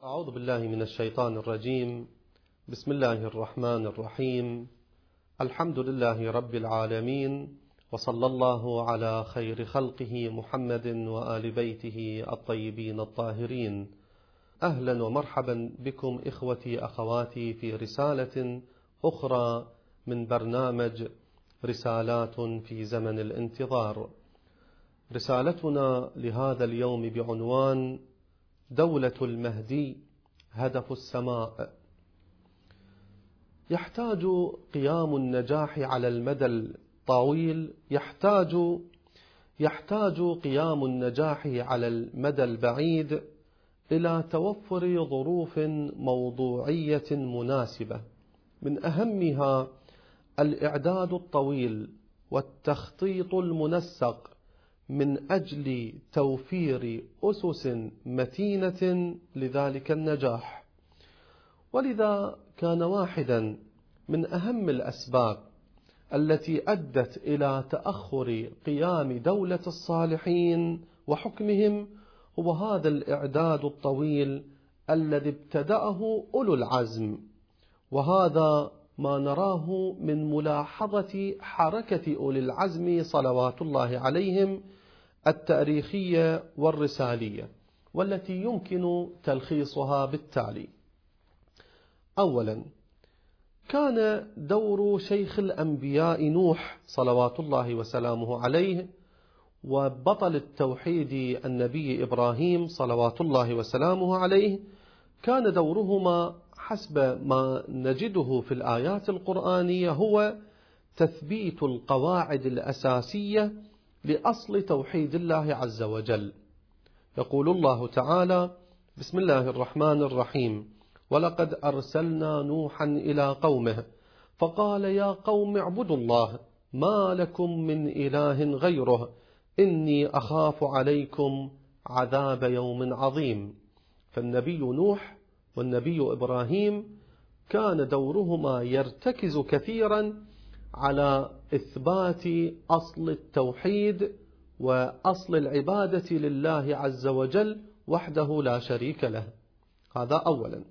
أعوذ بالله من الشيطان الرجيم. بسم الله الرحمن الرحيم. الحمد لله رب العالمين، وصلى الله على خير خلقه محمد وآل بيته الطيبين الطاهرين. أهلا ومرحبا بكم إخوتي أخواتي في رسالة أخرى من برنامج رسالات في زمن الانتظار. رسالتنا لهذا اليوم بعنوان دولة المهدي هدف السماء. يحتاج قيام النجاح على المدى الطويل يحتاج قيام النجاح على المدى البعيد إلى توفر ظروف موضوعية مناسبة، من أهمها الإعداد الطويل والتخطيط المنسق من أجل توفير أسس متينة لذلك النجاح. ولذا كان واحدا من أهم الأسباب التي أدت إلى تأخر قيام دولة الصالحين وحكمهم هو هذا الإعداد الطويل الذي ابتدأه أولو العزم، وهذا ما نراه من ملاحظة حركة أولي العزم صلوات الله عليهم التاريخية والرسالية، والتي يمكن تلخيصها بالتالي. أولا، كان دور شيخ الأنبياء نوح صلوات الله وسلامه عليه وبطل التوحيد النبي إبراهيم صلوات الله وسلامه عليه، كان دورهما حسب ما نجده في الآيات القرآنية هو تثبيت القواعد الأساسية لأصل توحيد الله عز وجل. يقول الله تعالى: بسم الله الرحمن الرحيم: ولقد أرسلنا نوحا إلى قومه فقال يا قوم اعبدوا الله ما لكم من إله غيره إني أخاف عليكم عذاب يوم عظيم. فالنبي نوح والنبي إبراهيم كان دورهما يرتكز كثيرا على إثبات أصل التوحيد وأصل العبادة لله عز وجل وحده لا شريك له. هذا أولا.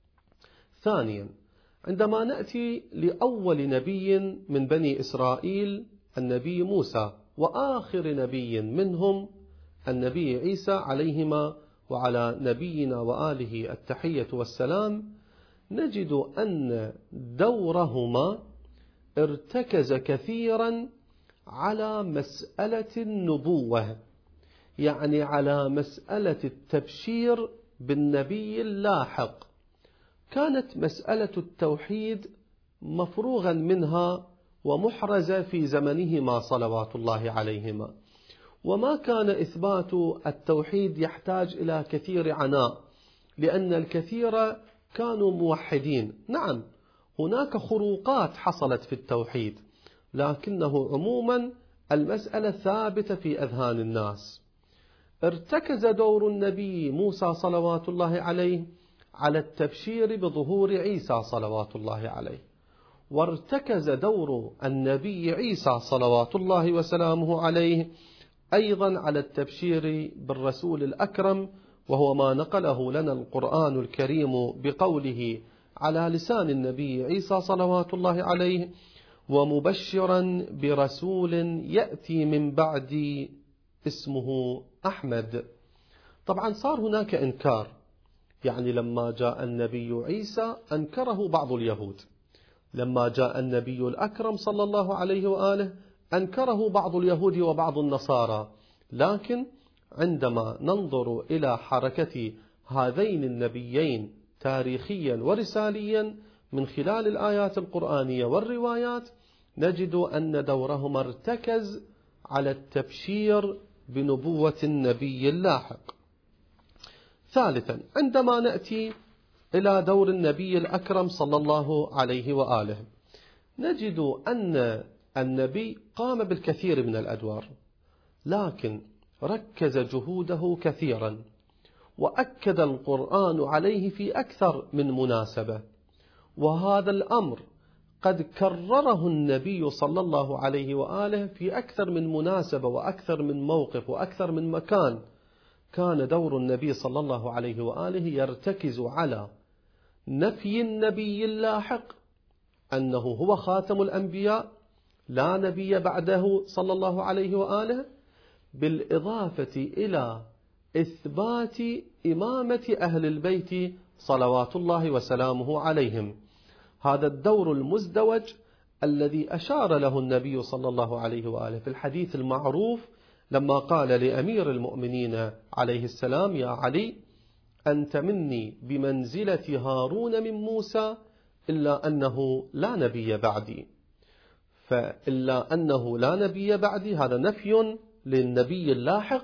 ثانيا، عندما نأتي لأول نبي من بني إسرائيل النبي موسى، وآخر نبي منهم النبي عيسى عليهما وعلى نبينا وآله التحية والسلام، نجد أن دورهما ارتكز كثيرا على مسألة النبوة، يعني على مسألة التبشير بالنبي اللاحق. كانت مسألة التوحيد مفروغا منها ومحرزة في زمنهما صلوات الله عليهما، وما كان إثبات التوحيد يحتاج إلى كثير عناء، لأن الكثير كانوا موحدين. نعم، هناك خروقات حصلت في التوحيد، لكنه عموما المسألة ثابتة في أذهان الناس. ارتكز دور النبي موسى صلوات الله عليه على التبشير بظهور عيسى صلوات الله عليه، وارتكز دور النبي عيسى صلوات الله وسلامه عليه أيضا على التبشير بالرسول الأكرم، وهو ما نقله لنا القرآن الكريم بقوله على لسان النبي عيسى صلوات الله عليه: ومبشرا برسول يأتي من بعدي اسمه أحمد. طبعا صار هناك إنكار، يعني لما جاء النبي عيسى أنكره بعض اليهود، لما جاء النبي الأكرم صلى الله عليه وآله أنكره بعض اليهود وبعض النصارى. لكن عندما ننظر إلى حركة هذين النبيين تاريخيا ورساليا من خلال الآيات القرآنية والروايات، نجد أن دورهما ارتكز على التبشير بنبوة النبي اللاحق. ثالثا، عندما نأتي إلى دور النبي الأكرم صلى الله عليه وآله، نجد أن النبي قام بالكثير من الأدوار، لكن ركز جهوده كثيرا، وأكد القرآن عليه في أكثر من مناسبة. وهذا الأمر قد كرره النبي صلى الله عليه وآله في أكثر من مناسبة وأكثر من موقف وأكثر من مكان، كان دور النبي صلى الله عليه وآله يرتكز على نفي النبي اللاحق أنه هو خاتم الأنبياء لا نبي بعده صلى الله عليه وآله، بالإضافة إلى إثبات إمامة أهل البيت صلوات الله وسلامه عليهم. هذا الدور المزدوج الذي أشار له النبي صلى الله عليه وآله في الحديث المعروف لما قال لأمير المؤمنين عليه السلام: يا علي، أنت مني بمنزلة هارون من موسى إلا أنه لا نبي بعدي. فإلا أنه لا نبي بعدي هذا نفي للنبي اللاحق،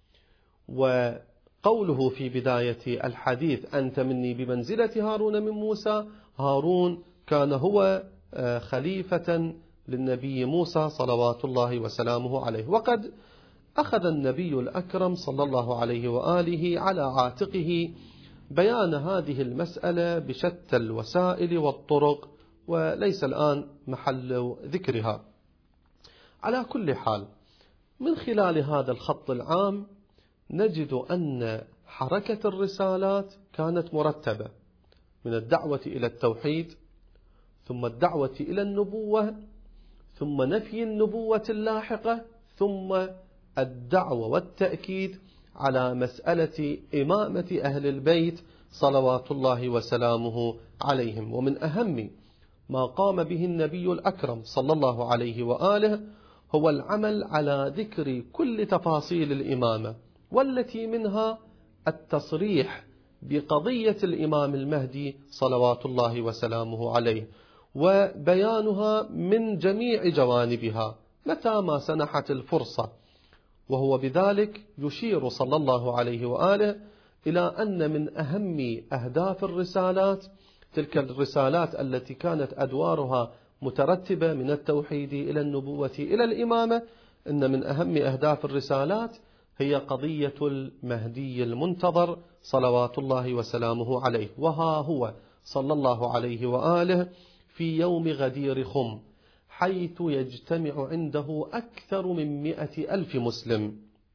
وقوله في بداية الحديث أنت مني بمنزلة هارون من موسى، هارون كان هو خليفة للنبي موسى صلوات الله وسلامه عليه. وقد أخذ النبي الأكرم صلى الله عليه وآله على عاتقه بيان هذه المسألة بشتى الوسائل والطرق، وليس الآن محل ذكرها. على كل حال، من خلال هذا الخط العام نجد أن حركة الرسالات كانت مرتبة، من الدعوة إلى التوحيد، ثم الدعوة إلى النبوة، ثم نفي النبوة اللاحقة، ثم الدعوة والتأكيد على مسألة إمامة أهل البيت صلوات الله وسلامه عليهم. ومن أهم ما قام به النبي الأكرم صلى الله عليه وآله هو العمل على ذكر كل تفاصيل الإمامة، والتي منها التصريح بقضية الإمام المهدي صلوات الله وسلامه عليه، وبيانها من جميع جوانبها متى ما سنحت الفرصة. وهو بذلك يشير صلى الله عليه وآله إلى أن من أهم أهداف الرسالات، تلك الرسالات التي كانت أدوارها مترتبة من التوحيد إلى النبوة إلى الإمامة، إن من أهم أهداف الرسالات هي قضية المهدي المنتظر صلوات الله وسلامه عليه. وها هو صلى الله عليه وآله في يوم غدير خم، حيث يجتمع عنده أكثر من 100,000 مسلم،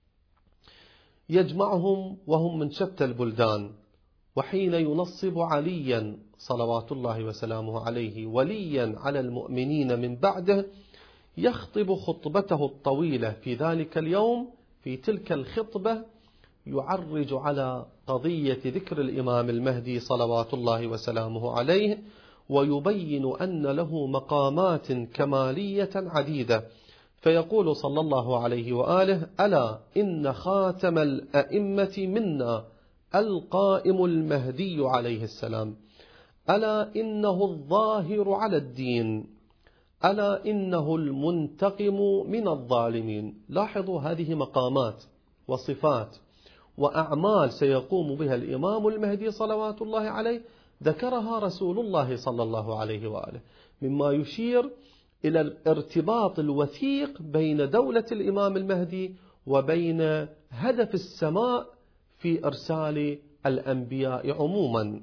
يجمعهم وهم من شتى البلدان. وحين ينصب عليا صلوات الله وسلامه عليه وليا على المؤمنين من بعده، يخطب خطبته الطويلة في ذلك اليوم. في تلك الخطبة يعرج على قضية ذكر الإمام المهدي صلوات الله وسلامه عليه، ويبين أن له مقامات كمالية عديدة. فيقول صلى الله عليه وآله: ألا إن خاتم الأئمة منا القائم المهدي عليه السلام، ألا إنه الظاهر على الدين، ألا إنه المنتقم من الظالمين. لاحظوا هذه مقامات وصفات وأعمال سيقوم بها الإمام المهدي صلوات الله عليه، ذكرها رسول الله صلى الله عليه وآله، مما يشير إلى الارتباط الوثيق بين دولة الإمام المهدي وبين هدف السماء في إرسال الأنبياء عموما.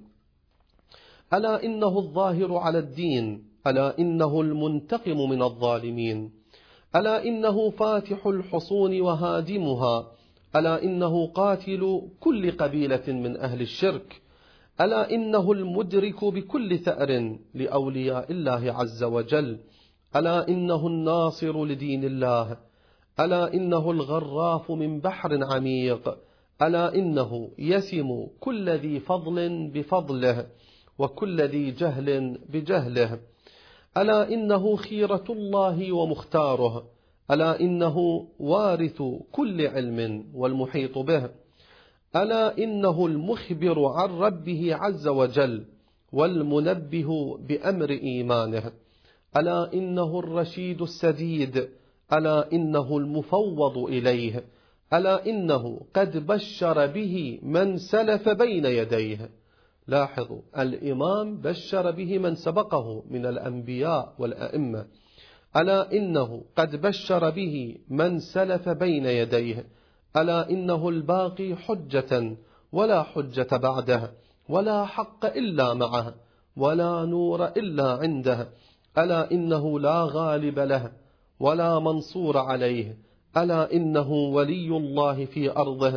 ألا إنه الظاهر على الدين، ألا إنه المنتقم من الظالمين، ألا إنه فاتح الحصون وهادمها، ألا إنه قاتل كل قبيلة من أهل الشرك، ألا إنه المدرك بكل ثأر لأولياء الله عز وجل، ألا إنه الناصر لدين الله، ألا إنه الغراف من بحر عميق، ألا إنه يسم كل ذي فضل بفضله وكل ذي جهل بجهله، ألا إنه خيرة الله ومختاره، ألا إنه وارث كل علم والمحيط به، ألا إنه المخبر عن ربه عز وجل والمنبه بأمر إيمانه، ألا إنه الرشيد السديد، ألا إنه المفوض إليه، ألا إنه قد بشر به من سلف بين يديه. لاحظوا، الإمام بشر به من سبقه من الأنبياء والأئمة. ألا إنه قد بشر به من سلف بين يديه، ألا إنه الباقي حجة ولا حجة بعده، ولا حق إلا معه، ولا نور إلا عنده، ألا إنه لا غالب له ولا منصور عليه، ألا إنه ولي الله في أرضه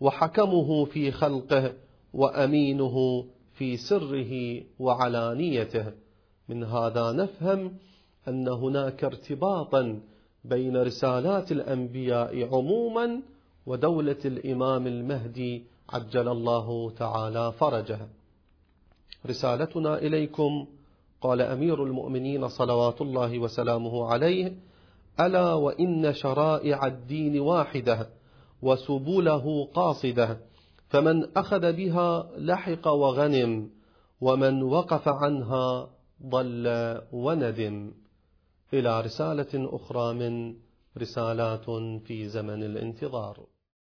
وحكمه في خلقه وأمينه في سره وعلانيته. من هذا نفهم أن هناك ارتباطا بين رسالات الأنبياء عموما ودولة الإمام المهدي عجل الله تعالى فرجه. رسالتنا إليكم، قال أمير المؤمنين صلوات الله وسلامه عليه: ألا وإن شرائع الدين واحدة وسبله قاصدة، فمن أخذ بها لحق وغنم، ومن وقف عنها ضل وندم. إلى رسالة أخرى من رسالات في زمن الانتظار.